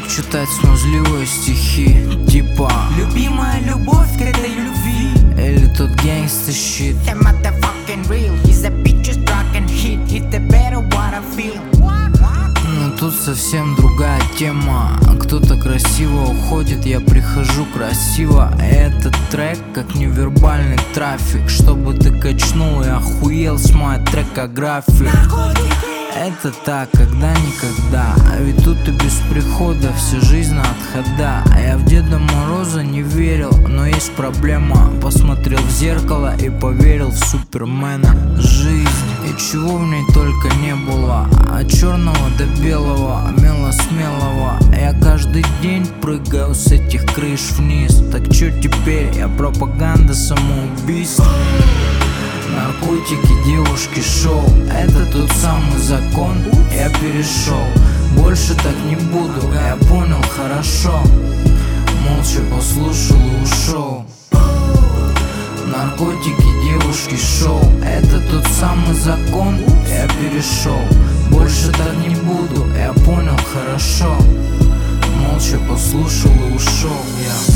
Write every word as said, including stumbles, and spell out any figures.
начинают читать смазливые стихи, типа любимая любовь к этой любви, или тут gangsta shit. the motherfucking real. He's a bitch just rock and hit, hit the better what I feel. Но тут совсем другая тема. Кто-то красиво уходит, я прихожу красиво. Этот трек как невербальный трафик, чтобы ты качнул и охуел с моей трекографии. Это так, когда-никогда. А ведь тут и без прихода вся жизнь на отхода. А я в Деда Мороза не верил, но есть проблема. Посмотрел в зеркало и поверил в Супермена. Жизнь, и чего в ней только не было. От черного до белого, мело смелого. Я каждый день прыгаю с этих крыш вниз. Так чё теперь, я пропаганда самоубийств. Наркотики, девушки, шоу. Это тот самый закон, я перешел. Больше так не буду, я понял хорошо. Молча послушал и ушел. Наркотики, девушки, шоу. Это тот самый закон, я перешел. Больше так не буду, я понял хорошо. Молча послушал и ушел я.